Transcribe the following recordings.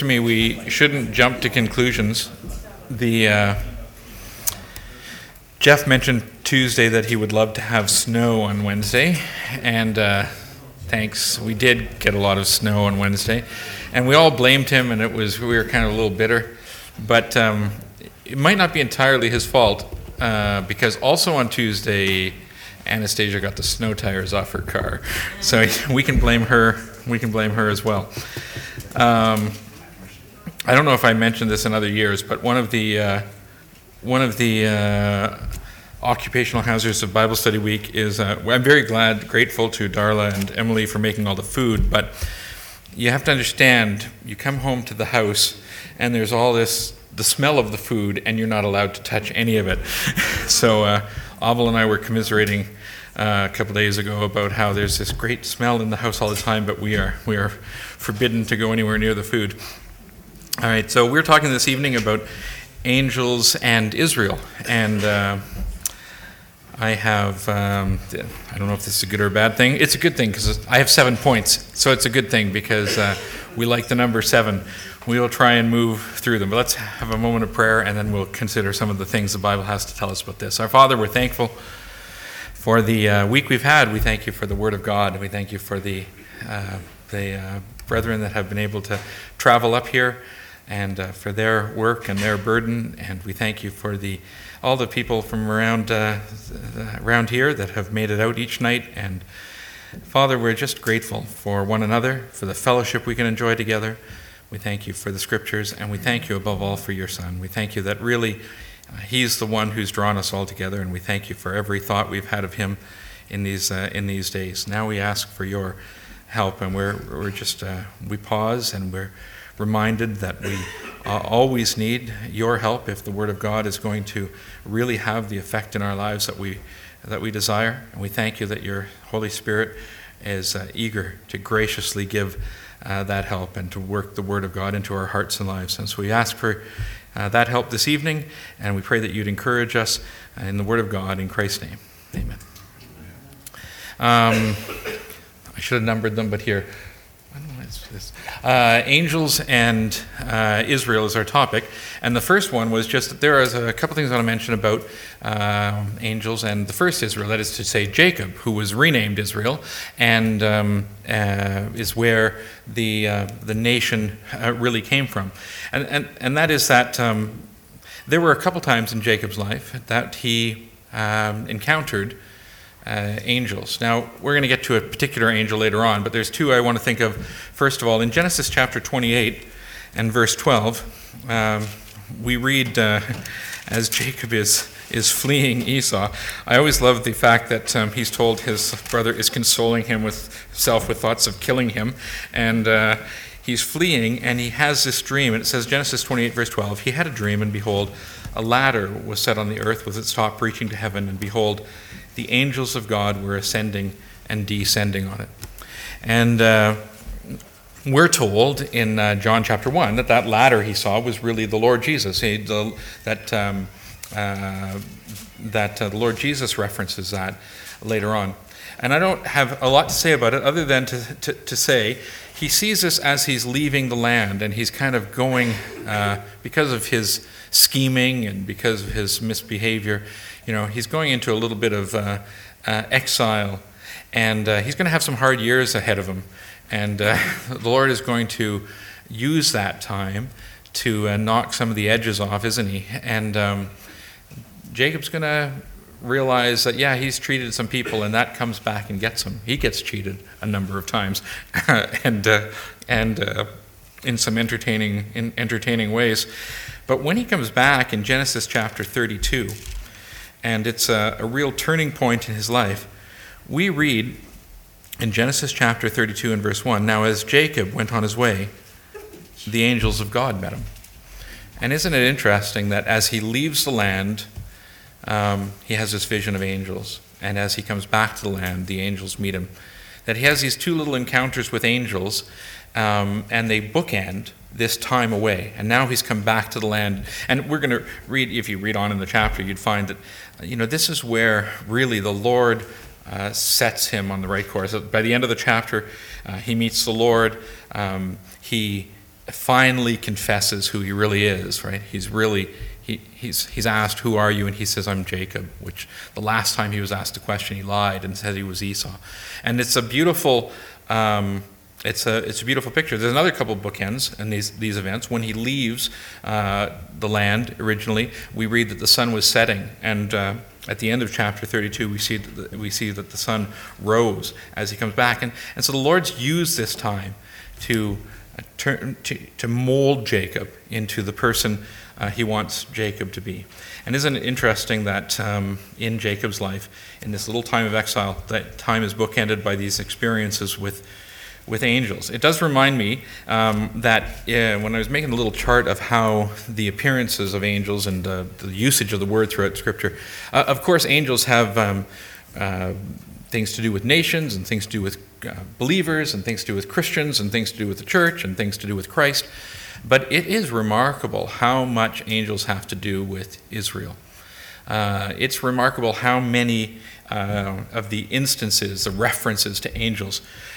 to me we shouldn't jump to conclusions. Jeff mentioned Tuesday that he would love to have snow on Wednesday, and thanks. We did get a lot of snow on Wednesday, and we all blamed him, and we were kind of a little bitter. But it might not be entirely his fault, because also on Tuesday, Anastasia got the snow tires off her car, so we can blame her. We can blame her as well. I don't know if I mentioned this in other years, but one of the occupational hazards of Bible Study Week is I'm very grateful to Darla and Emily for making all the food, but you have to understand, you come home to the house and there's all the smell of the food, and you're not allowed to touch any of it. So Abel and I were commiserating a couple days ago about how there's this great smell in the house all the time, but we are forbidden to go anywhere near the food. All right, so we're talking this evening about angels and Israel, and I have, I don't know if this is a good or a bad thing. It's a good thing because I have 7 points, so it's a good thing because we like the number 7. We will try and move through them, but let's have a moment of prayer, and then we'll consider some of the things the Bible has to tell us about this. Our Father, we're thankful for the week we've had. We thank you for the Word of God, and we thank you for the brethren that have been able to travel up here, and for their work and their burden, and we thank you for all the people from around here that have made it out each night. And Father, we're just grateful for one another, for the fellowship we can enjoy together. We thank you for the Scriptures, and we thank you above all for your Son. We thank you that really he's the one who's drawn us all together, and we thank you for every thought we've had of him in these days. Now we ask for your help, and we pause, and we're reminded that we always need your help if the Word of God is going to really have the effect in our lives that we desire. And we thank you that your Holy Spirit is eager to graciously give that help and to work the Word of God into our hearts and lives. And so we ask for that help this evening, and we pray that you'd encourage us in the Word of God in Christ's name. Amen. I should have numbered them, but here. Angels and Israel is our topic, and the first one was just that there is a couple things I want to mention about angels and the first Israel, that is to say Jacob, who was renamed Israel, and is where the nation really came from, and that is that there were a couple times in Jacob's life that he encountered angels. Now, we're going to get to a particular angel later on, but there's two I want to think of. First of all, in Genesis chapter 28 and verse 12, we read as Jacob is fleeing Esau. I always love the fact that he's told his brother is consoling himself with thoughts of killing him, and he's fleeing, and he has this dream, and it says, Genesis 28 verse 12, he had a dream, and behold, a ladder was set on the earth with its top reaching to heaven, and behold, the angels of God were ascending and descending on it. And we're told in John chapter 1 that ladder he saw was really the Lord Jesus. The Lord Jesus references that later on. And I don't have a lot to say about it other than to say he sees this as he's leaving the land, and he's kind of going, because of his scheming and because of his misbehavior, he's going into a little bit of exile, and he's going to have some hard years ahead of him. And the Lord is going to use that time to knock some of the edges off, isn't he? And Jacob's going to realize that, he's treated some people, and that comes back and gets him. He gets cheated a number of times, and in some entertaining ways. But when he comes back in Genesis chapter 32, and it's a real turning point in his life, we read in Genesis chapter 32 and verse 1, now as Jacob went on his way, the angels of God met him. And isn't it interesting that as he leaves the land, he has this vision of angels, and as he comes back to the land, the angels meet him. That he has these two little encounters with angels, and they bookend this time away. And now he's come back to the land. And we're going to read, if you read on in the chapter, you'd find that, this is where really the Lord sets him on the right course. By the end of the chapter, he meets the Lord. He finally confesses who he really is, right? He's asked, "Who are you?" And he says, "I'm Jacob," which the last time he was asked a question, he lied and said he was Esau. And it's a beautiful it's a beautiful picture. There's another couple of bookends in these events. When he leaves the land originally, we read that the sun was setting, and at the end of chapter 32, we see that the sun rose as he comes back, and so the Lord's used this time to mold Jacob into the person he wants Jacob to be. And isn't it interesting that in Jacob's life, in this little time of exile, that time is bookended by these experiences with angels. It does remind me that when I was making a little chart of how the appearances of angels and the usage of the word throughout Scripture, of course angels have things to do with nations and things to do with believers and things to do with Christians and things to do with the church and things to do with Christ. But it is remarkable how much angels have to do with Israel. It's remarkable how many of the instances, the references to angels,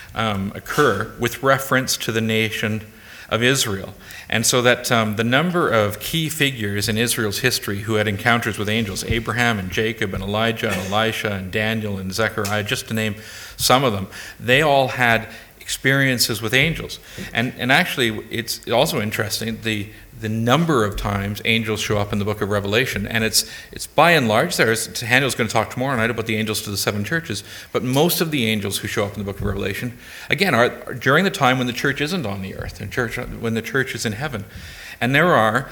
occur with reference to the nation of Israel. And so that the number of key figures in Israel's history who had encounters with angels, Abraham and Jacob and Elijah and Elisha and Daniel and Zechariah, just to name some of them, they all had experiences with angels. And actually, it's also interesting, the number of times angels show up in the book of Revelation, and it's by and large, Daniel's going to talk tomorrow night about the angels to the 7 churches, but most of the angels who show up in the book of Revelation, again, are during the time when the church isn't on the earth, when the church is in heaven. And there are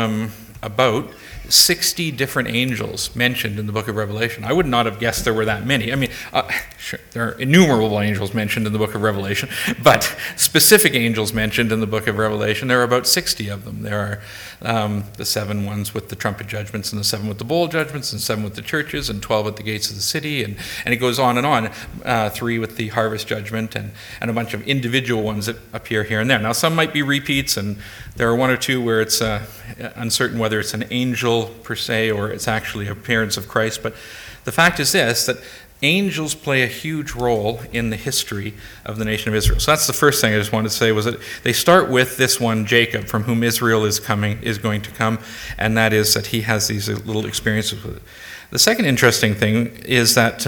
about 60 different angels mentioned in the book of Revelation. I would not have guessed there were that many. I mean, sure, there are innumerable angels mentioned in the book of Revelation, but specific angels mentioned in the book of Revelation, there are about 60 of them. There are the 7 ones with the trumpet judgments, and the 7 with the bowl judgments, and 7 with the churches, and 12 at the gates of the city, and it goes on and on. 3 with the harvest judgment, and a bunch of individual ones that appear here and there. Now, some might be repeats, and there are 1 or 2 where it's uncertain whether it's an angel per se or it's actually an appearance of Christ. But the fact is this, that angels play a huge role in the history of the nation of Israel. So that's the first thing I just wanted to say, was that they start with this one, Jacob, from whom Israel is going to come, and that is that he has these little experiences with it. The second interesting thing is that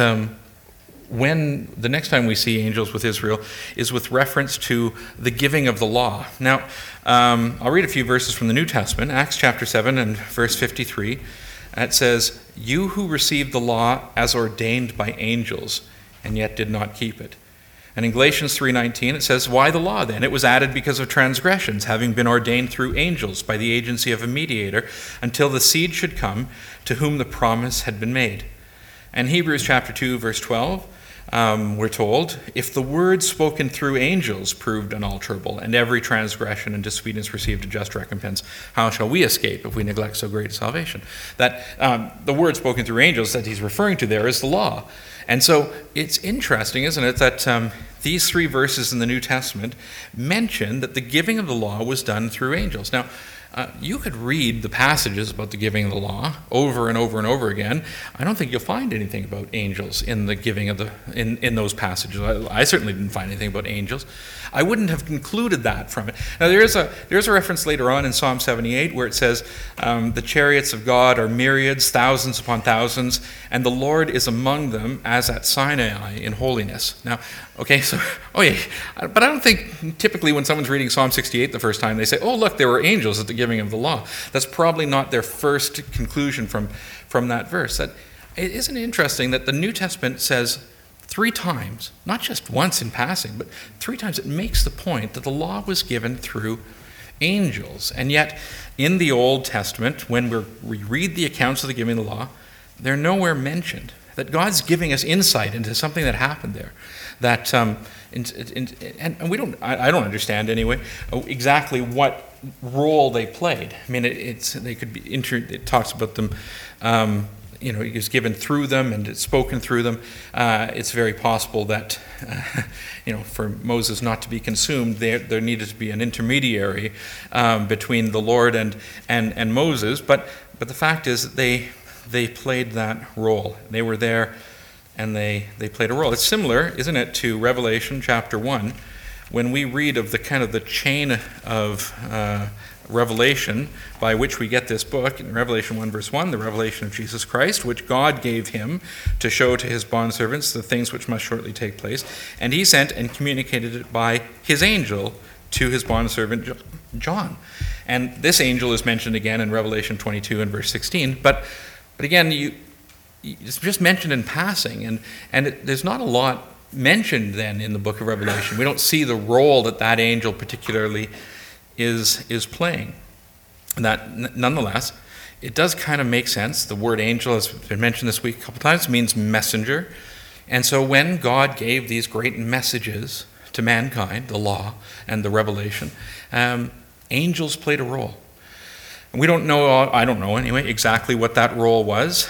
when the next time we see angels with Israel is with reference to the giving of the law. Now, I'll read a few verses from the New Testament, Acts chapter 7 and verse 53. It says, "You who received the law as ordained by angels, and yet did not keep it." And in Galatians 3:19 it says, "Why the law then? It was added because of transgressions, having been ordained through angels by the agency of a mediator, until the seed should come, to whom the promise had been made." And Hebrews chapter 2 verse 12, we're told, "If the word spoken through angels proved unalterable, and every transgression and disobedience received a just recompense, how shall we escape if we neglect so great a salvation?" That the word spoken through angels that he's referring to there is the law. And so it's interesting, isn't it, that these 3 verses in the New Testament mention that the giving of the law was done through angels. Now, you could read the passages about the giving of the law over and over and over again. I don't think you'll find anything about angels in the giving of in those passages. I certainly didn't find anything about angels. I wouldn't have concluded that from it. Now, there's a reference later on in Psalm 78 where it says, "The chariots of God are myriads, thousands upon thousands, and the Lord is among them as at Sinai in holiness." Now, okay, so, but I don't think typically when someone's reading Psalm 68 the first time, they say, "Oh, look, there were angels at the giving of the law." That's probably not their first conclusion from that verse. That it isn't interesting that the New Testament says 3 times, not just once in passing, but 3 times it makes the point that the law was given through angels. And yet, in the Old Testament, when we read the accounts of the giving of the law, they're nowhere mentioned. That God's giving us insight into something that happened there. That and I don't understand anyway exactly what role they played. I mean, it talks about them. It was given through them and it's spoken through them. It's very possible that, for Moses not to be consumed, there needed to be an intermediary between the Lord and Moses. But the fact is that they played that role. They were there and they played a role. It's similar, isn't it, to Revelation chapter 1, when we read of the chain of revelation by which we get this book, in Revelation 1 verse 1, the revelation of Jesus Christ, which God gave him to show to his bondservants the things which must shortly take place, and he sent and communicated it by his angel to his bondservant John. And this angel is mentioned again in Revelation 22 and verse 16, but again, it's just mentioned in passing, and there's not a lot mentioned then in the book of Revelation. We don't see the role that angel particularly is playing. That nonetheless, it does kind of make sense. The word angel, as been mentioned this week a couple times, means messenger. And so when God gave these great messages to mankind, the law and the revelation, angels played a role. And we don't know, I don't know anyway, exactly what that role was.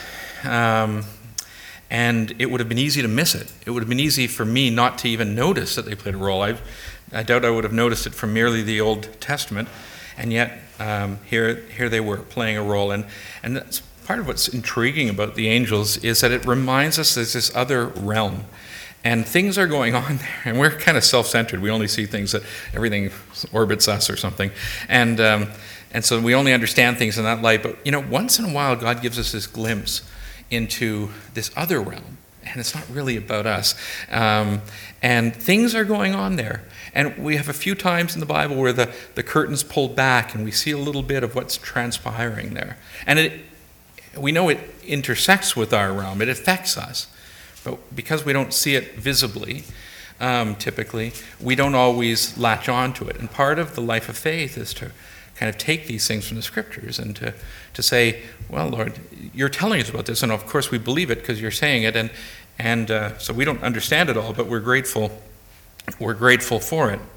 And it would have been easy to miss it. It would have been easy for me not to even notice that they played a role. I doubt I would have noticed it from merely the Old Testament, and yet here they were playing a role. And that's part of what's intriguing about the angels, is that it reminds us there's this other realm, and things are going on there, and we're kind of self-centered. We only see things that everything orbits us or something, and so we only understand things in that light. But once in a while, God gives us this glimpse into this other realm, and it's not really about us. And things are going on there. And we have a few times in the Bible where the curtain's pulled back and we see a little bit of what's transpiring there. And we know it intersects with our realm. It affects us. But because we don't see it visibly, typically, we don't always latch on to it. And part of the life of faith is to kind of take these things from the Scriptures and to say, well, Lord, you're telling us about this, and of course we believe it because you're saying it, and so we don't understand it all, but we're grateful for it.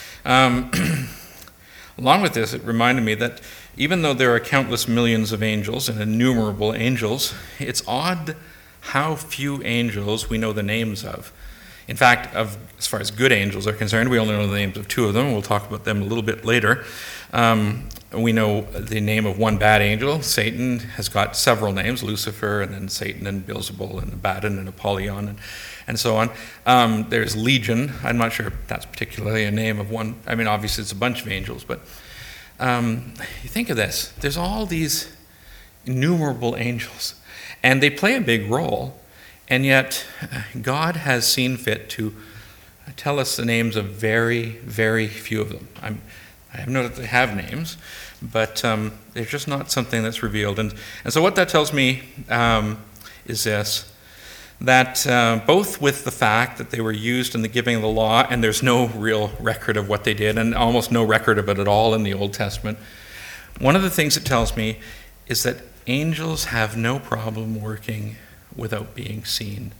Along with this, it reminded me that even though there are countless millions of angels and innumerable angels, it's odd how few angels we know the names of. In fact, as far as good angels are concerned, we only know the names of two of them. We'll talk about them a little bit later. We know the name of one bad angel. Satan has got several names, Lucifer, and then Satan and Beelzebul and Abaddon and Apollyon and so on. There's Legion. I'm not sure if that's particularly a name of one. I mean, obviously it's a bunch of angels, but you think of this. There's all these innumerable angels, and they play a big role. And yet, God has seen fit to tell us the names of very, very few of them. I have noted they have names, but they're just not something that's revealed. And so what that tells me is this, that both with the fact that they were used in the giving of the law, and there's no real record of what they did, and almost no record of it at all in the Old Testament, one of the things it tells me is that angels have no problem working without being seen.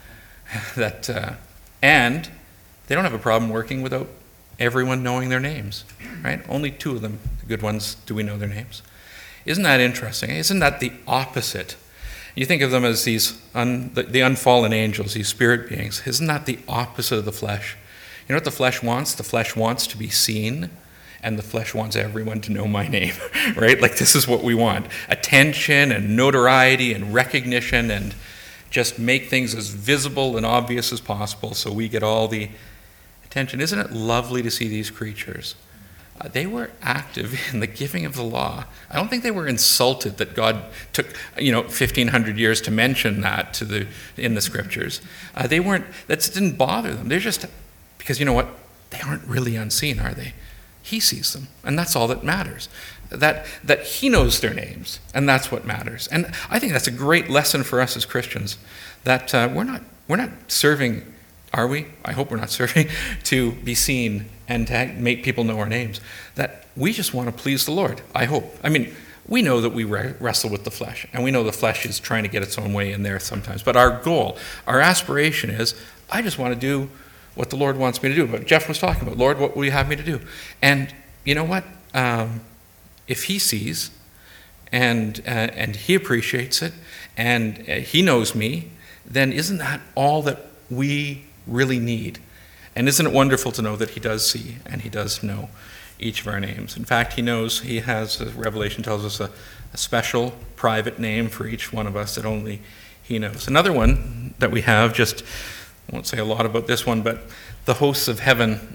And they don't have a problem working without everyone knowing their names, right? Only two of them, the good ones, do we know their names. Isn't that interesting? Isn't that the opposite? You think of them as these the unfallen angels, these spirit beings. Isn't that the opposite of the flesh? You know what the flesh wants? The flesh wants to be seen, and the flesh wants everyone to know my name, right? Like, this is what we want. Attention and notoriety and recognition, and just make things as visible and obvious as possible so we get all the attention. Isn't it lovely to see these creatures? They were active in the giving of the law. I don't think they were insulted that God took 1,500 years to mention that in the Scriptures. They weren't. That didn't bother them. They're just, because you know what? They aren't really unseen, are they? He sees them, and that's all that matters. That he knows their names, and that's what matters. And I think that's a great lesson for us as Christians, that we're not serving, are we? I hope we're not serving to be seen and to make people know our names. That we just want to please the Lord, I hope. I mean, we know that we wrestle with the flesh, and we know the flesh is trying to get its own way in there sometimes. But our goal, our aspiration is, I just want to do what the Lord wants me to do. But Jeff was talking about, Lord, what will you have me to do? And you know what? If he sees and he appreciates it and he knows me, then isn't that all that we really need? And isn't it wonderful to know that he does see and he does know each of our names? In fact, he knows, he has, as Revelation tells us, a special private name for each one of us that only he knows. Another one that we have, just I won't say a lot about this one, but the hosts of heaven.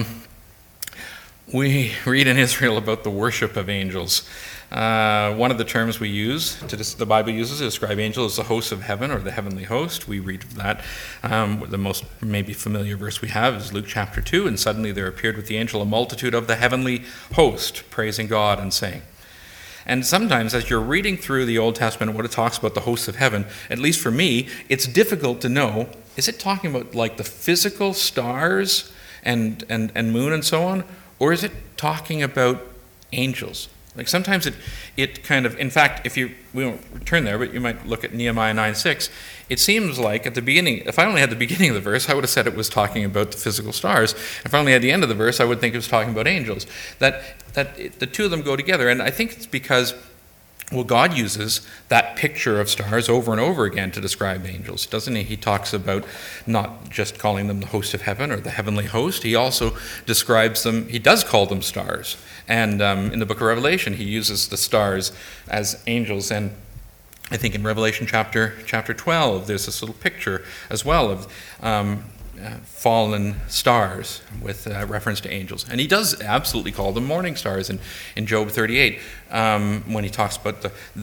We read in Israel about the worship of angels. One of the terms we use, the Bible uses to describe angels, is the hosts of heaven, or the heavenly host. We read of that. The most maybe familiar verse we have is Luke chapter 2, and suddenly there appeared with the angel a multitude of the heavenly host, praising God and saying. And sometimes as you're reading through the Old Testament, what it talks about the hosts of heaven, at least for me, it's difficult to know, is it talking about like the physical stars and moon and so on? Or is it talking about angels? Like sometimes it kind of, in fact, we won't turn there, but you might look at Nehemiah 9:6. It seems like at the beginning, if I only had the beginning of the verse, I would have said it was talking about the physical stars. If I only had the end of the verse, I would think it was talking about angels. The two of them go together, and I think it's because, well, God uses that picture of stars over and over again to describe angels, doesn't he? He talks about not just calling them the host of heaven or the heavenly host. He also describes them, he does call them stars. And in the book of Revelation, he uses the stars as angels. And I think in Revelation chapter 12, there's this little picture as well of fallen stars with reference to angels. And he does absolutely call them morning stars in Job 38 when he talks about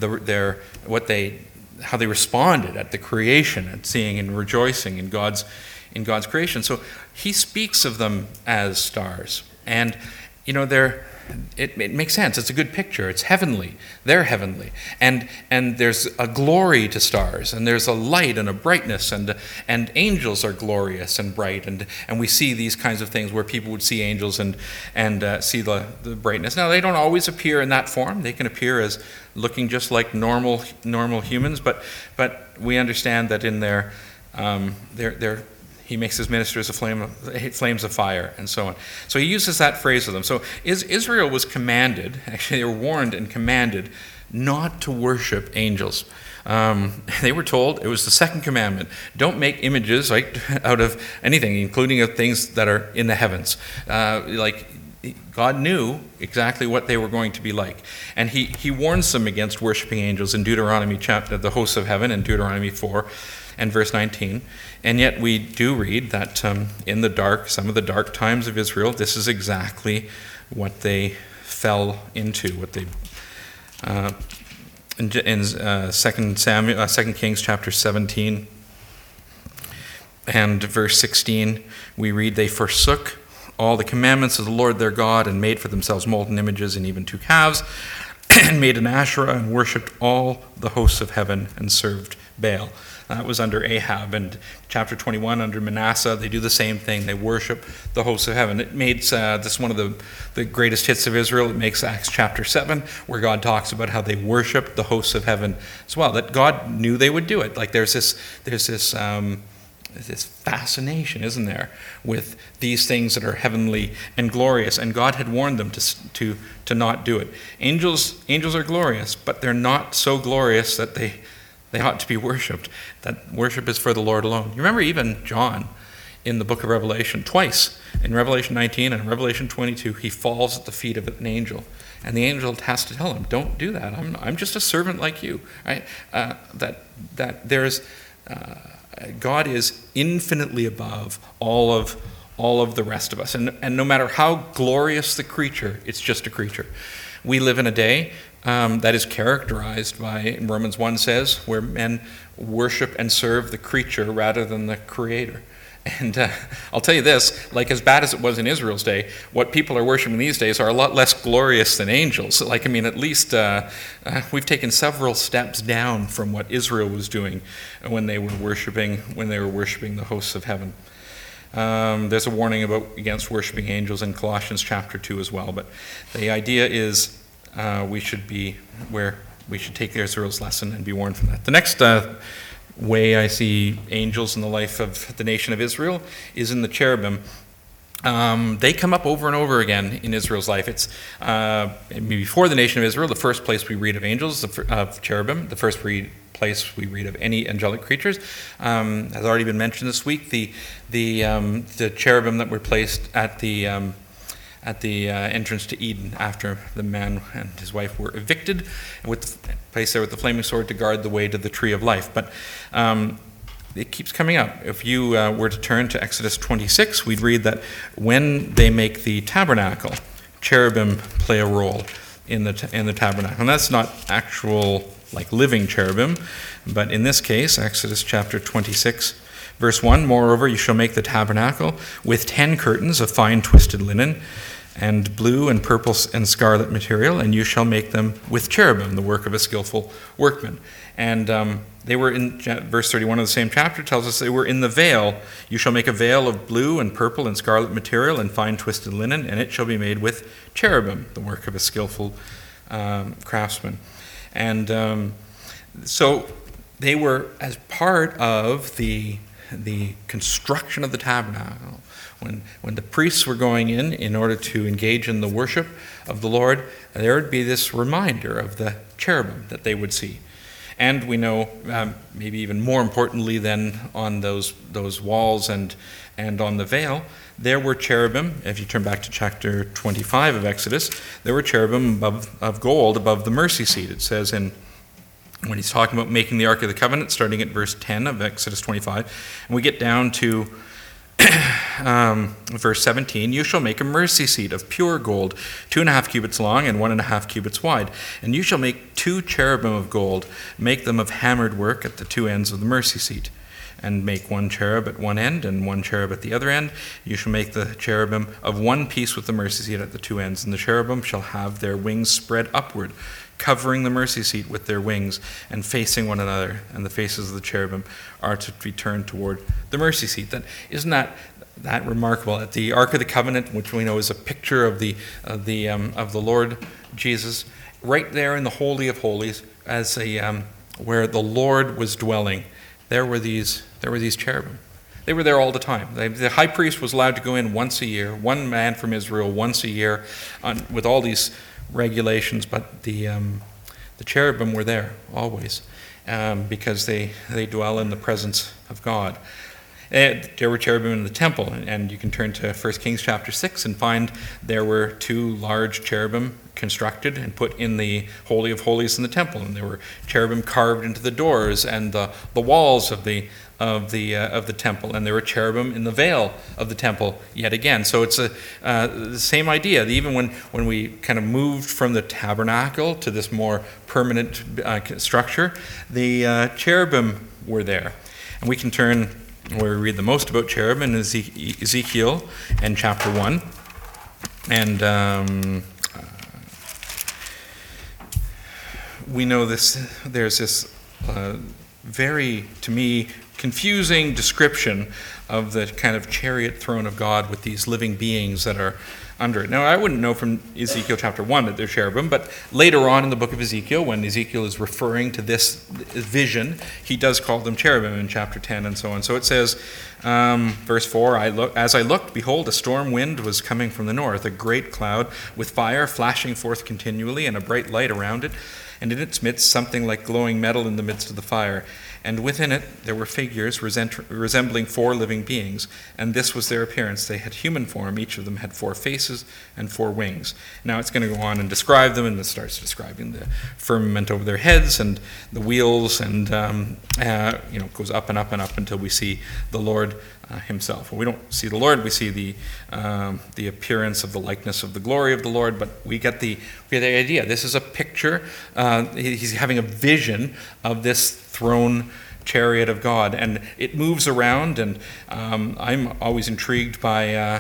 how they responded at the creation, at seeing and rejoicing in God's creation. So he speaks of them as stars. And it makes sense. It's a good picture. It's heavenly. They're heavenly. And there's a glory to stars, and there's a light and a brightness, and angels are glorious and bright, and we see these kinds of things where people would see angels and see the brightness. Now, they don't always appear in that form. They can appear as looking just like normal humans, but we understand that in their he makes his ministers flames of fire, and so on. So he uses that phrase of them. So Israel was commanded, actually they were warned and commanded, not to worship angels. They were told, it was the second commandment, don't make images out of anything, including of things that are in the heavens. God knew exactly what they were going to be like. And he warns them against worshiping angels in Deuteronomy chapter, the hosts of heaven, in Deuteronomy 4 and verse 19. And yet we do read that in some of the dark times of Israel, this is exactly what they fell into, what they in 2 Kings chapter 17 and verse 16, we read, they forsook all the commandments of the Lord their God and made for themselves molten images and even 2 calves and made an Asherah and worshipped all the hosts of heaven and served Baal. That was under Ahab. And chapter 21 under Manasseh, they do the same thing. They worship the hosts of heaven. It makes this one of the greatest hits of Israel. It makes Acts chapter 7, where God talks about how they worship the hosts of heaven as well. That God knew they would do it. Like there's this fascination, isn't there, with these things that are heavenly and glorious, and God had warned them to not do it. Angels are glorious, but they're not so glorious that they ought to be worshipped. That worship is for the Lord alone. You remember even John in the book of Revelation, twice, in Revelation 19 and Revelation 22, he falls at the feet of an angel. And the angel has to tell him, don't do that. I'm just a servant like you. Right? That there's... God is infinitely above all of the rest of us. And no matter how glorious the creature, it's just a creature. We live in a day that is characterized by, Romans 1 says, where men worship and serve the creature rather than the creator. And I'll tell you this, like as bad as it was in Israel's day, what people are worshiping these days are a lot less glorious than angels. At least we've taken several steps down from what Israel was doing when they were worshiping the hosts of heaven. There's a warning against worshiping angels in Colossians chapter 2 as well. But the idea is we should take Israel's lesson and be warned from that. The next way I see angels in the life of the nation of Israel is in the cherubim. They come up over and over again in Israel's life. It's before the nation of Israel, the first place we read of angels, of cherubim, the first place we read of any angelic creatures, has already been mentioned this week. The cherubim that were placed at the entrance to Eden after the man and his wife were evicted, and placed there with the flaming sword to guard the way to the tree of life. But it keeps coming up. If you were to turn to Exodus 26, we'd read that when they make the tabernacle, cherubim play a role in the tabernacle. And that's not actual, like, living cherubim, but in this case, Exodus chapter 26, verse 1, "Moreover, you shall make the tabernacle with 10 curtains of fine twisted linen, and blue and purple and scarlet material, and you shall make them with cherubim, the work of a skillful workman." And they were in, verse 31 of the same chapter tells us they were in the veil. "You shall make a veil of blue and purple and scarlet material and fine twisted linen, and it shall be made with cherubim, the work of a skillful craftsman." And so they were as part of the construction of the tabernacle. When the priests were going in order to engage in the worship of the Lord, there would be this reminder of the cherubim that they would see. And we know, maybe even more importantly than on those walls and on the veil, there were cherubim. If you turn back to chapter 25 of Exodus, there were cherubim of gold above the mercy seat. It says when he's talking about making the Ark of the Covenant, starting at verse 10 of Exodus 25, and we get down to verse 17, "You shall make a mercy seat of pure gold, 2.5 cubits long and 1.5 cubits wide. And you shall make 2 cherubim of gold, make them of hammered work at the 2 ends of the mercy seat. And make 1 cherub at one end and 1 cherub at the other end. You shall make the cherubim of one piece with the mercy seat at the 2 ends. And the cherubim shall have their wings spread upward, covering the mercy seat with their wings and facing one another, and the faces of the cherubim are to be turned toward the mercy seat." Isn't that remarkable? At the Ark of the Covenant, which we know is a picture of the Lord Jesus, right there in the Holy of Holies, as where the Lord was dwelling, there were these cherubim. They were there all the time. The high priest was allowed to go in once a year, one man from Israel once a year, with all these regulations, but the cherubim were there always, because they dwell in the presence of God. There were cherubim in the temple, and you can turn to 1 Kings chapter 6 and find there were 2 large cherubim constructed and put in the Holy of Holies in the temple, and there were cherubim carved into the doors and the walls of the temple, and there were cherubim in the veil of the temple yet again. So it's the same idea. Even when we kind of moved from the tabernacle to this more permanent structure, the cherubim were there. And we can turn where we read the most about cherubim in Ezekiel and chapter 1. And we know there's this very, to me, confusing description of the kind of chariot throne of God with these living beings that are under it. Now, I wouldn't know from Ezekiel chapter 1 that they're cherubim, but later on in the book of Ezekiel, when Ezekiel is referring to this vision, he does call them cherubim in chapter 10 and so on. So it says, verse 4, "As I looked, behold, a storm wind was coming from the north, a great cloud with fire flashing forth continually and a bright light around it, and in its midst something like glowing metal in the midst of the fire. And within it there were figures resembling 4 living beings, and this was their appearance. They had human form. Each of them had 4 faces and 4 wings." Now it's going to go on and describe them, and it starts describing the firmament over their heads and the wheels, and it goes up and up and up until we see the Lord himself. Well, we don't see the Lord; we see the appearance of the likeness of the glory of the Lord. But we get the idea. This is a picture. He's having a vision of this throne chariot of God, and it moves around. And I'm always intrigued by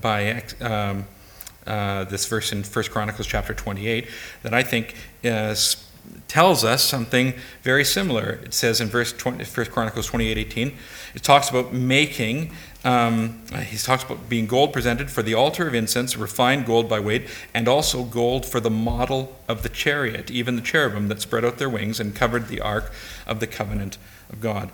this verse in 1 Chronicles chapter 28 that I think tells us something very similar. It says in 1 Chronicles 28:18, it talks about making, he talks about being gold presented for the altar of incense, refined gold by weight, and also gold for the model of the chariot, even the cherubim that spread out their wings and covered the ark of the covenant of God.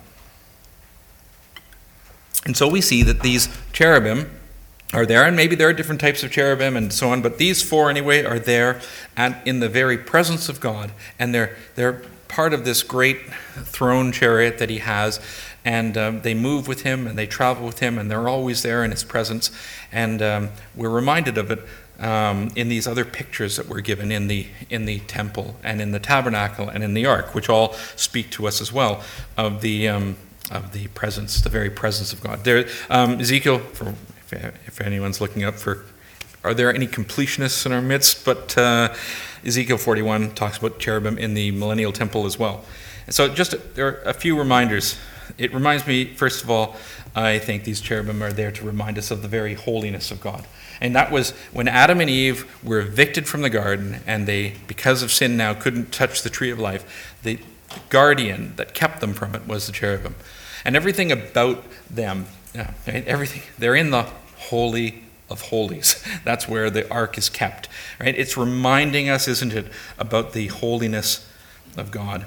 And so we see that these cherubim are there, and maybe there are different types of cherubim and so on, but these 4 anyway are there in the very presence of God, and they're part of this great throne chariot that he has, and they move with him and they travel with him, and they're always there in his presence, and we're reminded of it in these other pictures that were given in the temple and in the tabernacle and in the ark, which all speak to us as well of the of the presence, the very presence of God. There, Ezekiel, if anyone's looking up for, are there any completionists in our midst? But Ezekiel 41 talks about cherubim in the millennial temple as well. And so there are a few reminders. It reminds me, first of all, I think these cherubim are there to remind us of the very holiness of God. And that was when Adam and Eve were evicted from the garden, and they, because of sin now, couldn't touch the tree of life. The guardian that kept them from it was the cherubim. And everything about them, right, everything, they're in the Holy of Holies. That's where the ark is kept. Right? It's reminding us, isn't it, about the holiness of God.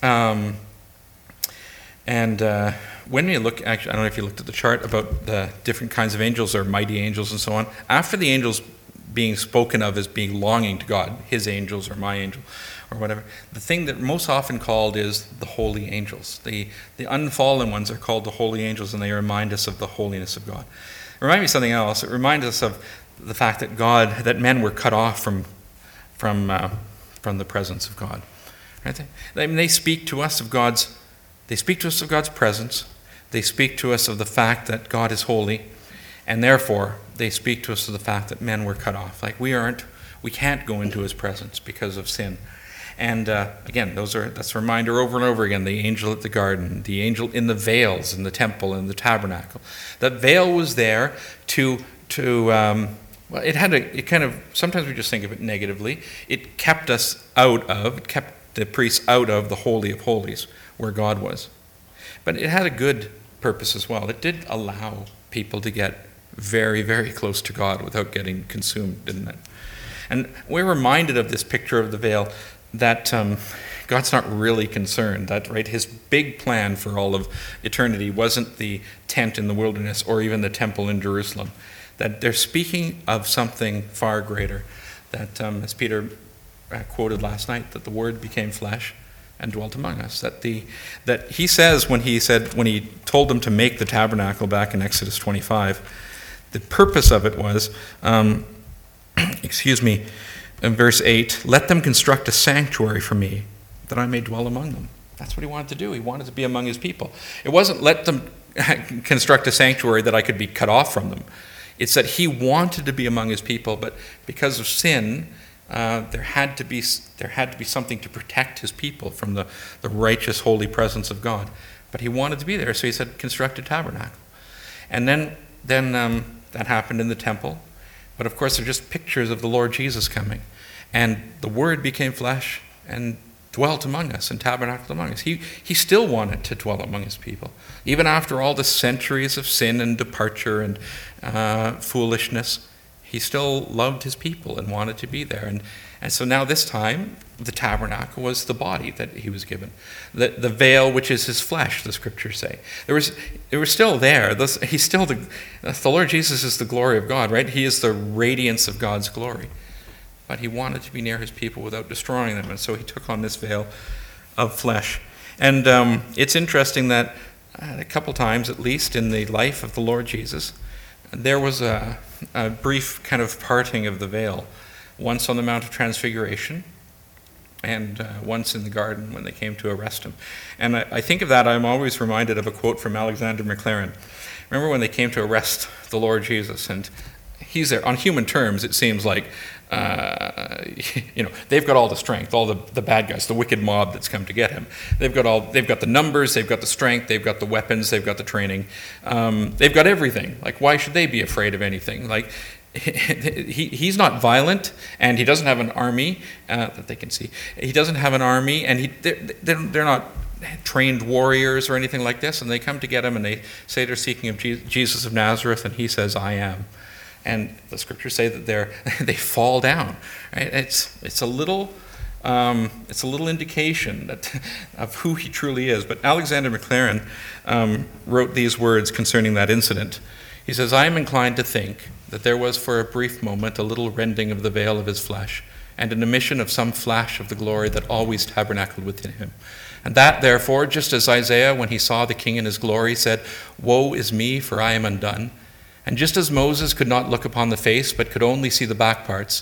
When we look, actually, I don't know if you looked at the chart about the different kinds of angels or mighty angels and so on. After the angels being spoken of as being longing to God, his angels or my angel or whatever, the thing that most often called is the holy angels. The unfallen ones are called the holy angels, and they remind us of the holiness of God. It reminds me of something else. It reminds us of the fact that men were cut off from the presence of God. Right? They speak to us of God's presence. They speak to us of the fact that God is holy, and therefore they speak to us of the fact that men were cut off. Like we can't go into his presence because of sin. And again, that's a reminder over and over again. The angel at the garden, the angel in the veils in the temple and the tabernacle. That veil was there sometimes we just think of it negatively. It kept the priests out of the Holy of Holies, where God was. But it had a good purpose as well. It did allow people to get very, very close to God without getting consumed, didn't it? And we're reminded of this picture of the veil that God's not really concerned. That, right, his big plan for all of eternity wasn't the tent in the wilderness or even the temple in Jerusalem. That they're speaking of something far greater. That, as Peter quoted last night, that the Word became flesh and dwelt among us. That he says when he told them to make the tabernacle back in Exodus 25, the purpose of it was, in verse 8, let them construct a sanctuary for me, that I may dwell among them. That's what he wanted to do. He wanted to be among his people. It wasn't let them construct a sanctuary that I could be cut off from them. It's that he wanted to be among his people, but because of sin, there had to be something to protect his people from the righteous, holy presence of God. But he wanted to be there, so he said, construct a tabernacle. And then that happened in the temple. But of course, they're just pictures of the Lord Jesus coming. And the Word became flesh and dwelt among us and tabernacled among us. He still wanted to dwell among his people. Even after all the centuries of sin and departure and foolishness, he still loved his people and wanted to be there. And so now this time, the tabernacle was the body that he was given. The veil, which is his flesh, the scriptures say. It was still there. The Lord Jesus is the glory of God, right? He is the radiance of God's glory. But he wanted to be near his people without destroying them. And so he took on this veil of flesh. And it's interesting that a couple times, at least, in the life of the Lord Jesus, there was a brief kind of parting of the veil. Once on the Mount of Transfiguration, and once in the garden when they came to arrest him. And I think of that, I'm always reminded of a quote from Alexander Maclaren. Remember when they came to arrest the Lord Jesus, and he's there, on human terms, it seems like, they've got all the strength, all the bad guys, the wicked mob that's come to get him. They've got the numbers, they've got the strength, they've got the weapons, they've got the training. They've got everything. Like, why should they be afraid of anything? Like, he's not violent, and he doesn't have an army that they can see. He doesn't have an army, and they're not trained warriors or anything like this. And they come to get him, and they say they're seeking of Jesus of Nazareth, and he says, "I am." And the scriptures say that they fall down. Right? It's a little indication of who he truly is. But Alexander Maclaren wrote these words concerning that incident. He says, "I am inclined to think that there was for a brief moment a little rending of the veil of his flesh, and an emission of some flash of the glory that always tabernacled within him. And that, therefore, just as Isaiah, when he saw the king in his glory, said, 'Woe is me, for I am undone,' and just as Moses could not look upon the face, but could only see the back parts,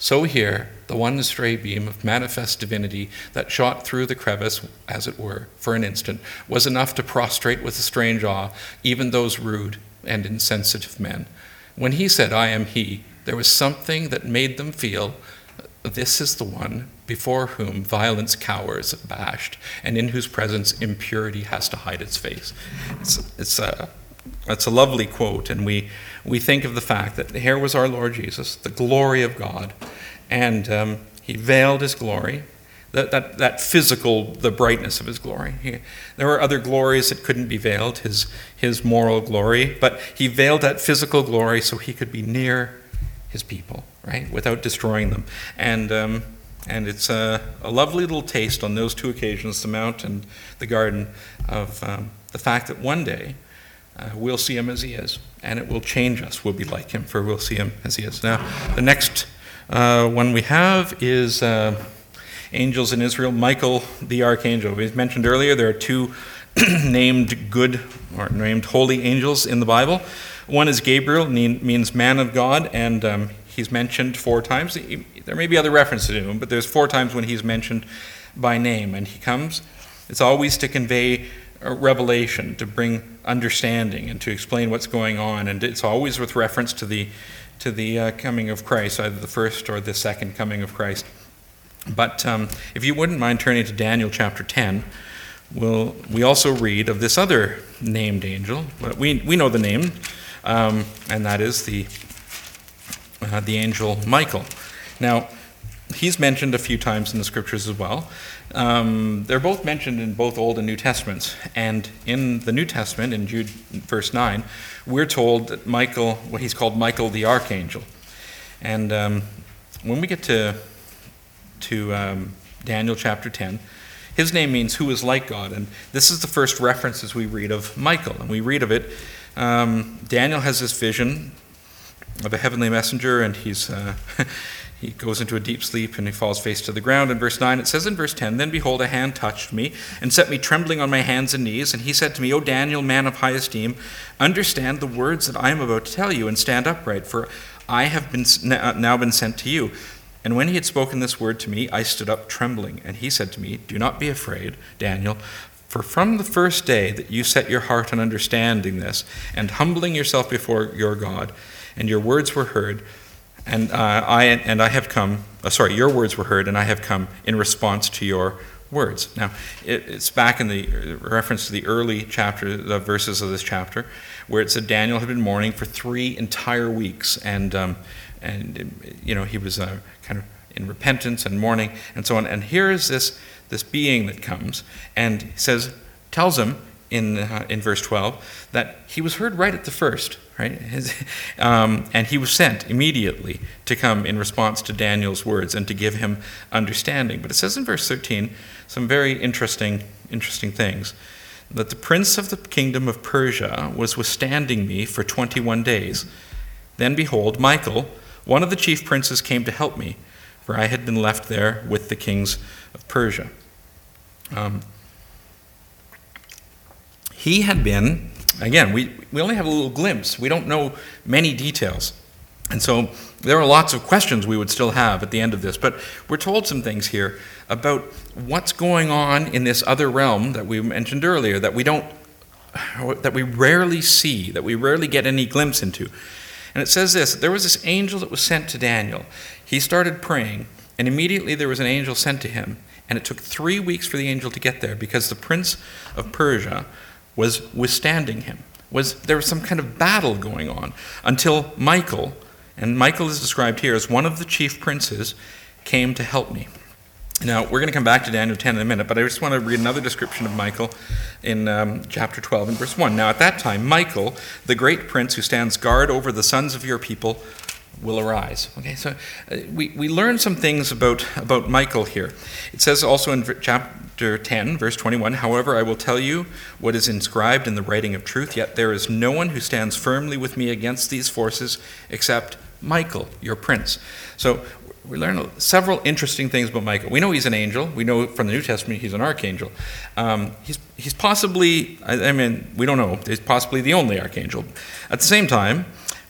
So here, the one stray beam of manifest divinity that shot through the crevice, as it were, for an instant, was enough to prostrate with a strange awe even those rude and insensitive men. When he said, "I am he," there was something that made them feel, this is the one before whom violence cowers abashed, and in whose presence impurity has to hide its face. It's a lovely quote, and we think of the fact that here was our Lord Jesus, the glory of God, and he veiled his glory, that physical, the brightness of his glory. There were other glories that couldn't be veiled, his moral glory, but he veiled that physical glory so he could be near his people, right, without destroying them. And it's a lovely little taste on those two occasions, the mount and the garden, of the fact that one day we'll see him as he is, and it will change us. We'll be like him, for we'll see him as he is. Now, the next one we have is angels in Israel. Michael the archangel. We mentioned earlier there are two named good or named holy angels in the Bible. One is Gabriel, means man of God, and he's mentioned 4 times. There may be other references to him, but there's 4 times when he's mentioned by name, and he comes. It's always to convey a revelation, to bring understanding, and to explain what's going on, and it's always with reference to the coming of Christ, either the first or the second coming of Christ. But if you wouldn't mind turning to Daniel chapter 10, we also read of this other named angel. We know the name, and that is the angel Michael. Now, he's mentioned a few times in the scriptures as well. They're both mentioned in both Old and New Testaments. And in the New Testament, in Jude verse 9, we're told that Michael, what he's called Michael the archangel. And when we get to Daniel chapter 10, his name means who is like God. And this is the first references we read of Michael. And we read of it. Daniel has this vision of a heavenly messenger, and he goes into a deep sleep and he falls face to the ground. In verse 9, it says in verse 10, "Then behold, a hand touched me and set me trembling on my hands and knees. And he said to me, O Daniel, man of high esteem, understand the words that I am about to tell you and stand upright, for I have now been sent to you. And when he had spoken this word to me, I stood up trembling. And he said to me, Do not be afraid, Daniel, for from the first day that you set your heart on understanding this and humbling yourself before your God, and your words were heard, your words were heard, and I have come in response to your words." Now, it's back in the reference to the early chapter, the verses of this chapter, where it said Daniel had been mourning for 3 entire weeks, and he was kind of in repentance and mourning and so on. And here is this being that comes and tells him in verse 12 that he was heard right at the first, right? And he was sent immediately to come in response to Daniel's words and to give him understanding. But it says in verse 13 some very interesting things. That the prince of the kingdom of Persia was withstanding me for 21 days. Then behold, Michael, one of the chief princes, came to help me, for I had been left there with the kings of Persia. He had been, again, we only have a little glimpse. We don't know many details. And so there are lots of questions we would still have at the end of this. But we're told some things here about what's going on in this other realm that we mentioned earlier, that we rarely see, that we rarely get any glimpse into. And it says this: there was this angel that was sent to Daniel. He started praying, and immediately there was an angel sent to him. And it took 3 weeks for the angel to get there, because the prince of Persia was withstanding him. There was some kind of battle going on until Michael, and Michael is described here as one of the chief princes, came to help me. Now, we're going to come back to Daniel 10 in a minute, but I just want to read another description of Michael in chapter 12 and verse 1. Now, at that time, Michael, the great prince who stands guard over the sons of your people, will arise. Okay, so we learn some things about Michael here. It says also in chapter 10, verse 21, "However, I will tell you what is inscribed in the writing of truth, yet there is no one who stands firmly with me against these forces except Michael, your prince." So we learn several interesting things about Michael. We know he's an angel. We know from the New Testament he's an archangel. He's possibly, we don't know, he's possibly the only archangel. At the same time,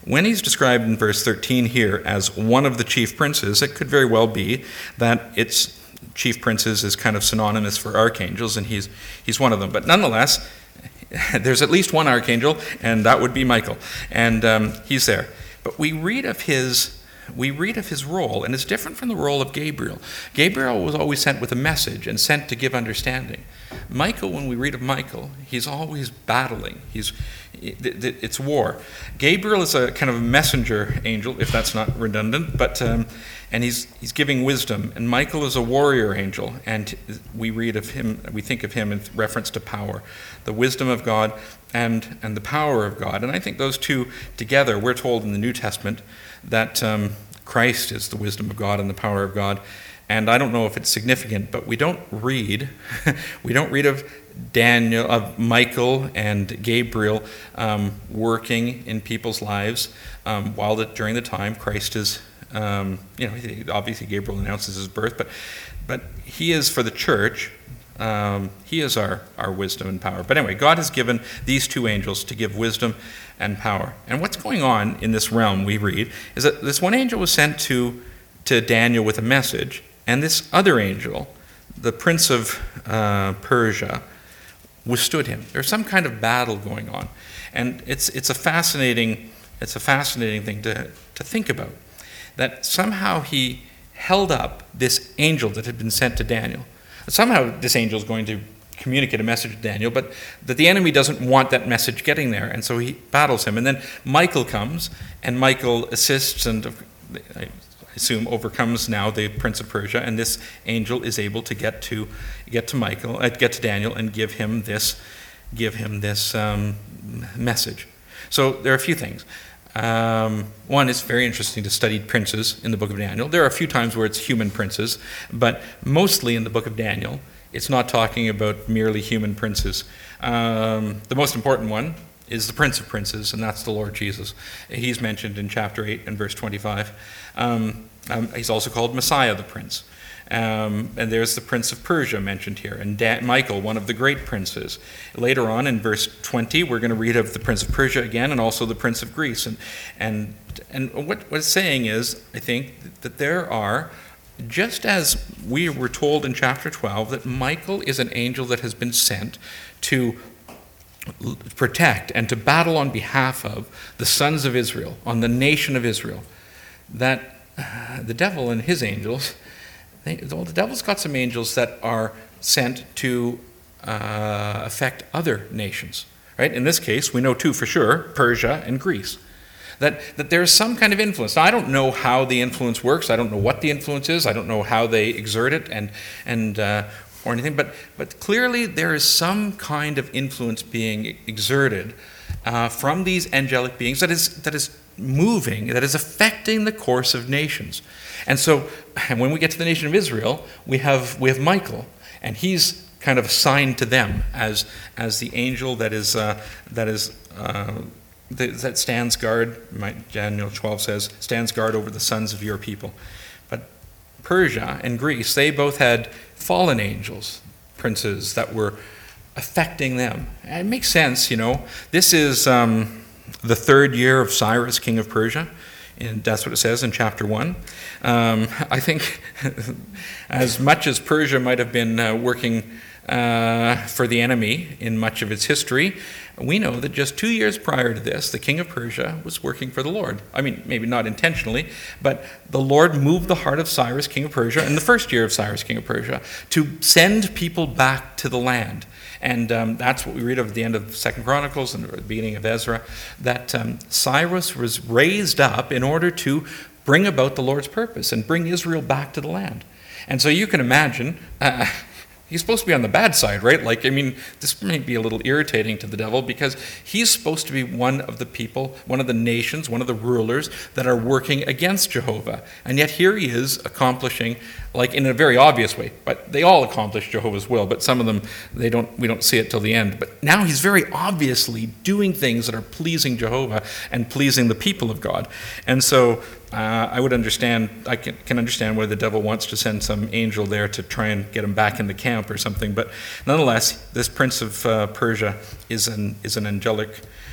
when he's described in verse 13 here as one of the chief princes, it could very well be that it's chief princes is kind of synonymous for archangels, and he's one of them. But nonetheless, there's at least one archangel, and that would be Michael, and he's there. But we read of his role, and it's different from the role of Gabriel. Gabriel was always sent with a message and sent to give understanding. Michael, when we read of Michael, he's always battling. It's war. Gabriel is a kind of a messenger angel, if that's not redundant, but and he's giving wisdom. And Michael is a warrior angel, and we read of him, we think of him in reference to power, the wisdom of God and the power of God. And I think those two together, we're told in the New Testament that Christ is the wisdom of God and the power of God. And I don't know if it's significant, but we don't read of Michael and Gabriel working in people's lives during the time Christ is, obviously Gabriel announces his birth, but he is for the church. He is our wisdom and power. But anyway, God has given these two angels to give wisdom and power. And what's going on in this realm, we read, is that this one angel was sent to Daniel with a message, and this other angel, the prince of Persia, withstood him. There's some kind of battle going on, and it's a fascinating thing to think about. That somehow he held up this angel that had been sent to Daniel. Somehow this angel is going to communicate a message to Daniel, but that the enemy doesn't want that message getting there, and so he battles him. And then Michael comes, and Michael assists and I assume overcomes now the prince of Persia, and this angel is able to get to Daniel and give him this message. So there are a few things. One, it's very interesting to study princes in the book of Daniel. There are a few times where it's human princes, but mostly in the book of Daniel, it's not talking about merely human princes. The most important one is the Prince of Princes, and that's the Lord Jesus. He's mentioned in chapter 8 and verse 25. He's also called Messiah the Prince. And there's the Prince of Persia mentioned here, and Michael, one of the great princes. Later on in verse 20, we're going to read of the Prince of Persia again, and also the Prince of Greece. And what it's saying is, I think, that there are, just as we were told in chapter 12, that Michael is an angel that has been sent to protect and to battle on behalf of the sons of Israel, on the nation of Israel, that the devil and his angels, the devil's got some angels that are sent to affect other nations. Right? In this case, we know two for sure, Persia and Greece. That there's some kind of influence. Now, I don't know how the influence works. I don't know what the influence is. I don't know how they exert it or anything. But clearly there is some kind of influence being exerted from these angelic beings that is moving, that is affecting the course of nations. And so when we get to the nation of Israel, we have Michael, and he's kind of assigned to them as the angel that stands guard. Daniel 12 says, stands guard over the sons of your people. But Persia and Greece, they both had fallen angels, princes that were affecting them. And it makes sense, This is the third year of Cyrus, king of Persia. And that's what it says in chapter 1. I think as much as Persia might have been working for the enemy in much of its history, we know that just 2 years prior to this, the king of Persia was working for the Lord. I mean, maybe not intentionally, but the Lord moved the heart of Cyrus, king of Persia, in the first year of Cyrus, king of Persia, to send people back to the land. And that's what we read of at the end of 2 Chronicles and the beginning of Ezra, that Cyrus was raised up in order to bring about the Lord's purpose and bring Israel back to the land. And so you can imagine, he's supposed to be on the bad side, right? This may be a little irritating to the devil because he's supposed to be one of the people, one of the nations, one of the rulers that are working against Jehovah. And yet here he is accomplishing, in a very obvious way, but they all accomplish Jehovah's will, but some of them, we don't see it till the end. But now he's very obviously doing things that are pleasing Jehovah and pleasing the people of God. And so I can understand why the devil wants to send some angel there to try and get him back in the camp or something. But nonetheless, this prince of Persia is an angelic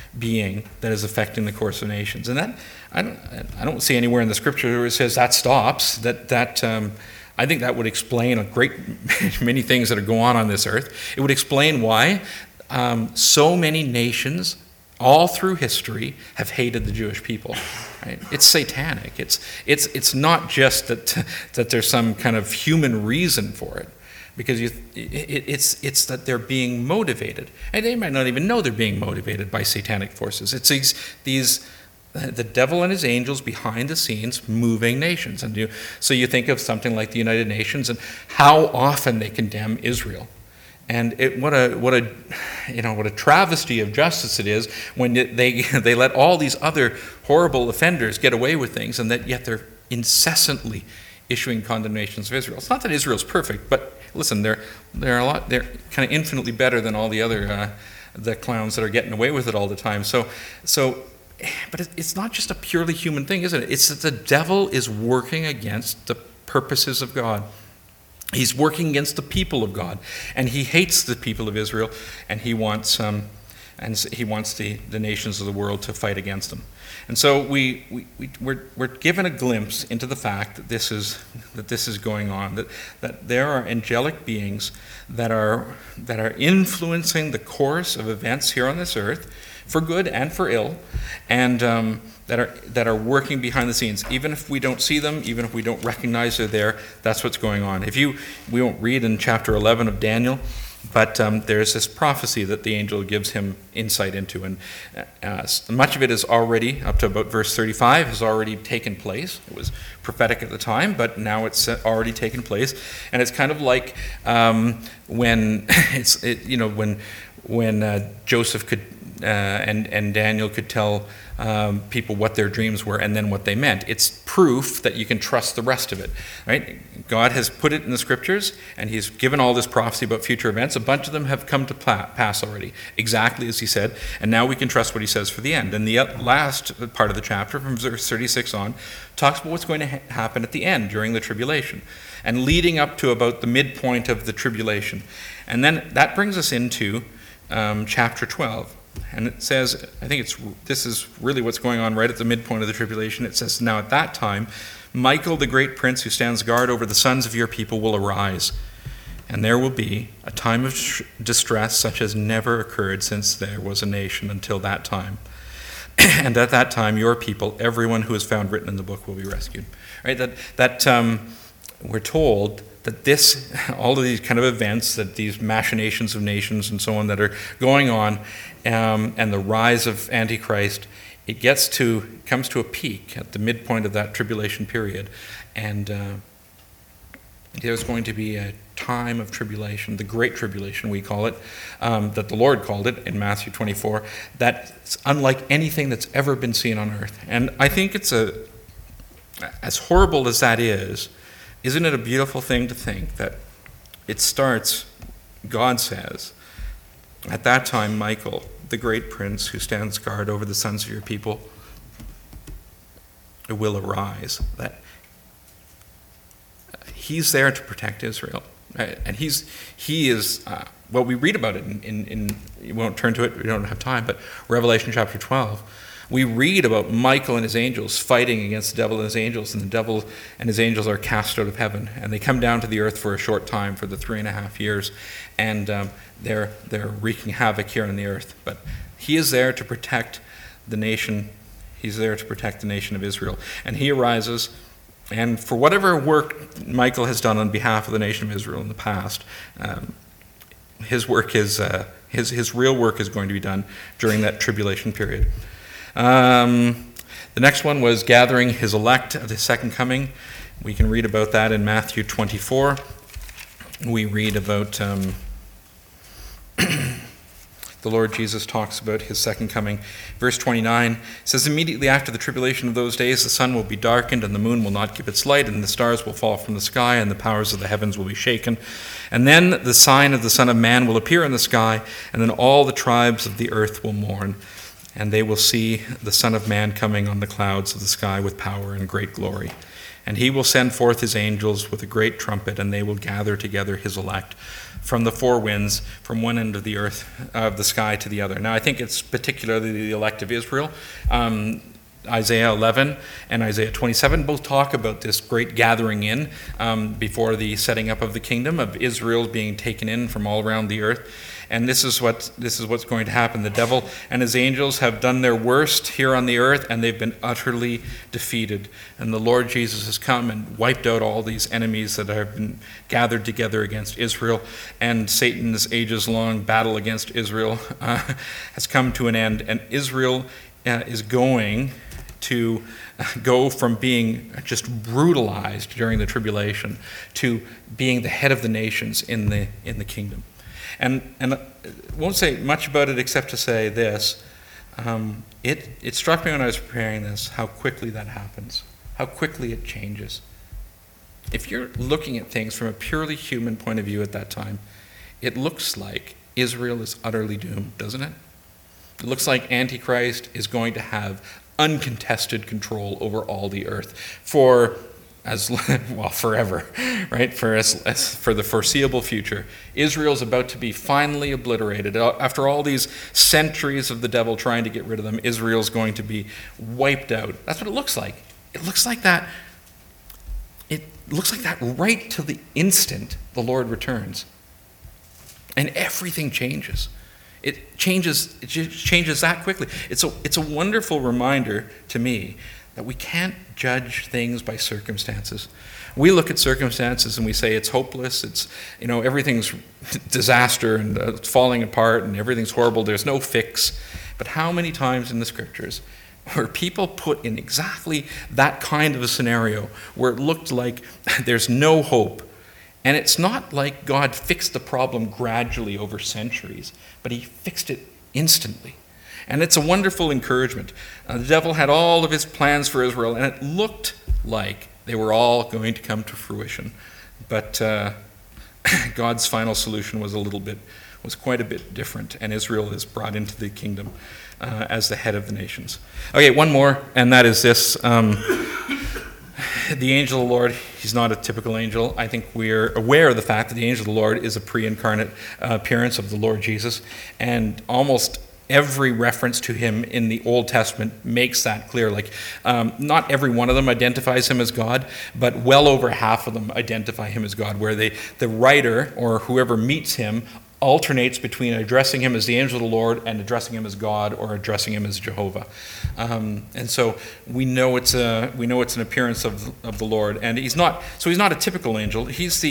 being that is affecting the course of nations. And that I don't see anywhere in the scripture where it says that stops. I think that would explain a great many things that are going on this earth. It would explain why so many nations all through history have hated the Jewish people. Right? It's satanic. It's not just that there's some kind of human reason for it, because it's that they're being motivated, and they might not even know they're being motivated by satanic forces. It's the devil and his angels behind the scenes moving nations. And so you think of something like the United Nations and how often they condemn Israel. And what a travesty of justice it is when they let all these other horrible offenders get away with things, and that yet they're incessantly issuing condemnations of Israel. It's not that Israel's perfect, but listen, they're kind of infinitely better than all the other the clowns that are getting away with it all the time. But it's not just a purely human thing, is it? It's that the devil is working against the purposes of God. He's working against the people of God, and he hates the people of Israel, and he wants the nations of the world to fight against them. And so we're given a glimpse into the fact that this is going on, that there are angelic beings that are influencing the course of events here on this earth, for good and for ill, and that are working behind the scenes. Even if we don't see them, even if we don't recognize they're there, that's what's going on. We won't read in chapter 11 of Daniel, but there's this prophecy that the angel gives him insight into, and much of it is already, up to about verse 35, has already taken place. It was prophetic at the time, but now it's already taken place, and it's kind of like when Joseph could and Daniel could tell people what their dreams were and then what they meant. It's proof that you can trust the rest of it, right? God has put it in the scriptures, and he's given all this prophecy about future events. A bunch of them have come to pass already, exactly as he said, and now we can trust what he says for the end. And the last part of the chapter, from verse 36 on, talks about what's going to happen at the end during the tribulation, and leading up to about the midpoint of the tribulation. And then that brings us into chapter 12. And it says, I think this is really what's going on right at the midpoint of the tribulation. It says, "Now at that time, Michael, the great prince who stands guard over the sons of your people, will arise. And there will be a time of distress such as never occurred since there was a nation until that time. And at that time, your people, everyone who is found written in the book, will be rescued." Right? That we're told that all of these kind of events, that these machinations of nations and so on that are going on, and the rise of Antichrist, it comes to a peak at the midpoint of that tribulation period, and there's going to be a time of tribulation, the Great Tribulation we call it, that the Lord called it in Matthew 24, that's unlike anything that's ever been seen on earth. And I think it's as horrible as that is, isn't it a beautiful thing to think that it starts, God says, "At that time, Michael, the great prince who stands guard over the sons of your people, will arise." That he's there to protect Israel. Right? And he is, well, we read about it in we won't turn to it, we don't have time, but Revelation chapter 12. We read about Michael and his angels fighting against the devil and his angels, and the devil and his angels are cast out of heaven, and they come down to the earth for a short time, for the 3.5 years, and they're wreaking havoc here on the earth. But he is there to protect the nation. He's there to protect the nation of Israel, and he arises. And for whatever work Michael has done on behalf of the nation of Israel in the past, his work is his real work is going to be done during that tribulation period. The next one was gathering his elect at the second coming. We can read about that in Matthew 24. We read about the Lord Jesus talks about his second coming. Verse 29 says, "Immediately after the tribulation of those days, the sun will be darkened, and the moon will not give its light, and the stars will fall from the sky, and the powers of the heavens will be shaken. And then the sign of the Son of Man will appear in the sky, and then all the tribes of the earth will mourn. And they will see the Son of Man coming on the clouds of the sky with power and great glory. And he will send forth his angels with a great trumpet, and they will gather together his elect from the four winds, from one end of the earth, of the sky to the other. Now, I think it's particularly the elect of Israel. Isaiah 11 and Isaiah 27 both talk about this great gathering in before the setting up of the kingdom, of Israel being taken in from all around the earth. And this is what's going to happen. The devil and his angels have done their worst here on the earth, and they've been utterly defeated. And the Lord Jesus has come and wiped out all these enemies that have been gathered together against Israel. And Satan's ages-long battle against Israel has come to an end. And Israel is going to go from being just brutalized during the tribulation to being the head of the nations in the kingdom. And I won't say much about it except to say this. It struck me when I was preparing this how quickly that happens, how quickly it changes. If you're looking at things from a purely human point of view at that time, it looks like Israel is utterly doomed, doesn't it? It looks like Antichrist is going to have uncontested control over all the earth for forever, right? For the foreseeable future. Israel's about to be finally obliterated. After all these centuries of the devil trying to get rid of them, Israel's going to be wiped out. That's what it looks like. It looks like that. It looks like that right till the instant the Lord returns. And everything changes. It changes that quickly. It's a wonderful reminder to me that we can't judge things by circumstances. We look at circumstances and we say it's hopeless, it's, everything's disaster and it's falling apart and everything's horrible, there's no fix. But how many times in the scriptures were people put in exactly that kind of a scenario where it looked like there's no hope? And it's not like God fixed the problem gradually over centuries, but he fixed it instantly. And it's a wonderful encouragement. The devil had all of his plans for Israel, and it looked like they were all going to come to fruition. But God's final solution was quite a bit different, and Israel is brought into the kingdom as the head of the nations. Okay, one more, and that is this. The angel of the Lord, he's not a typical angel. I think we're aware of the fact that the angel of the Lord is a pre-incarnate appearance of the Lord Jesus, and almost every reference to him in the Old Testament makes that clear. Like, not every one of them identifies him as God, but well over half of them identify him as God, where the writer or whoever meets him alternates between addressing him as the angel of the Lord and addressing him as God or addressing him as Jehovah. And so we know it's an appearance of the Lord, and he's not a typical angel. He's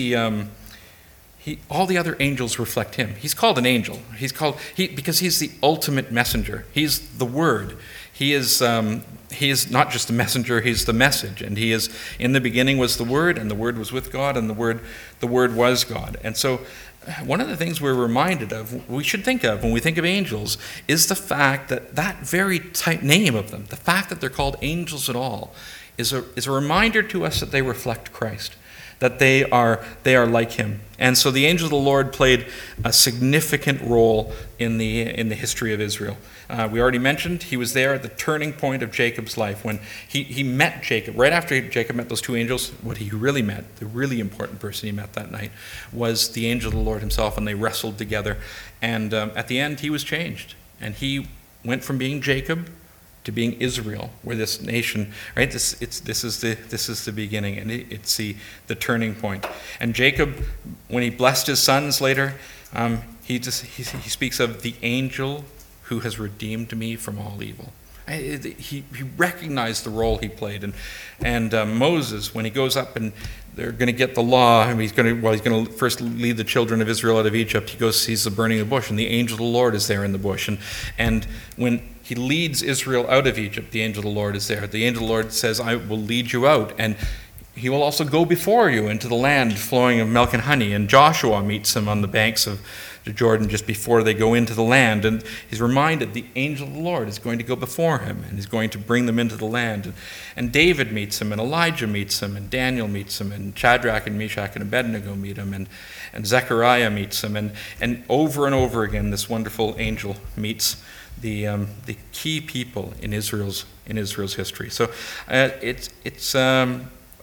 all the other angels reflect him. He's called an angel. Because he's the ultimate messenger. He's the Word. He is not just a messenger, he's the message. And he is, in the beginning was the Word, and the Word was with God, and the Word was God. And so one of the things we're reminded of, we should think of when we think of angels, is the fact that very name of them, the fact that they're called angels at all, is a reminder to us that they reflect Christ, that they are like him. And so the angel of the Lord played a significant role in the history of Israel. We already mentioned he was there at the turning point of Jacob's life when he met Jacob. Right after Jacob met those two angels, what he really met, the really important person he met that night, was the angel of the Lord himself, and they wrestled together. And at the end, he was changed. And he went from being Jacob to being Israel, where this nation, right? This is the beginning, and it's the turning point. And Jacob, when he blessed his sons later, he speaks of the angel who has redeemed me from all evil. He recognized the role he played, and Moses, when he goes up and they're going to get the law, and he's going to first lead the children of Israel out of Egypt. He sees the burning of the bush, and the angel of the Lord is there in the bush, and when he leads Israel out of Egypt, the angel of the Lord is there. The angel of the Lord says, "I will lead you out, and he will also go before you into the land flowing of milk and honey." And Joshua meets him on the banks of the Jordan just before they go into the land. And he's reminded the angel of the Lord is going to go before him and he's going to bring them into the land. And David meets him, and Elijah meets him, and Daniel meets him, and Shadrach and Meshach and Abednego meet him, and Zechariah meets him. And over again, this wonderful angel meets the key people in Israel's history. So it's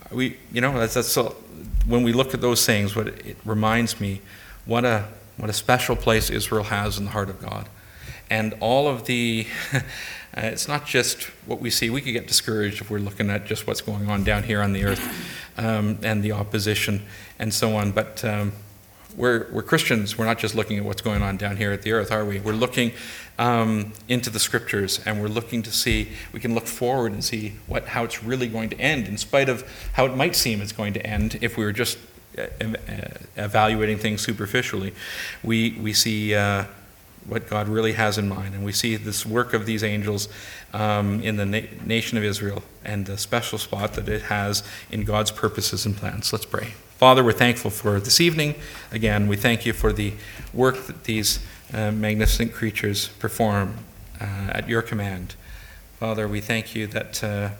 that's when we look at those things, it reminds me what a special place Israel has in the heart of God. And all of the, it's not just what we see. We could get discouraged if we're looking at just what's going on down here on the earth, and the opposition and so on. But we're Christians. We're not just looking at what's going on down here at the earth, are we? We're looking into the scriptures, and we're looking to see, we can look forward and see how it's really going to end, in spite of how it might seem it's going to end if we were just evaluating things superficially. We see what God really has in mind, and we see this work of these angels in the nation of Israel and the special spot that it has in God's purposes and plans. Let's pray. Father, we're thankful for this evening. Again, we thank you for the work that these magnificent creatures perform at your command. Father, we thank you that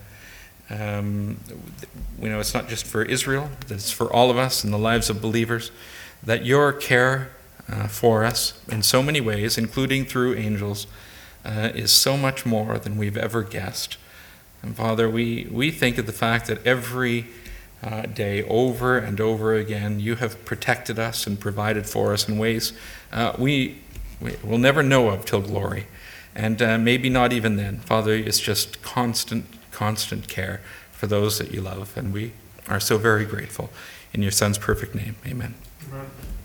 it's not just for Israel, that it's for all of us in the lives of believers, that your care for us in so many ways, including through angels, is so much more than we've ever guessed. And Father, we think of the fact that every day, over and over again, you have protected us and provided for us in ways we will never know of till glory. And maybe not even then. Father, it's just constant care for those that you love. And we are so very grateful. In your Son's perfect name, amen. Amen.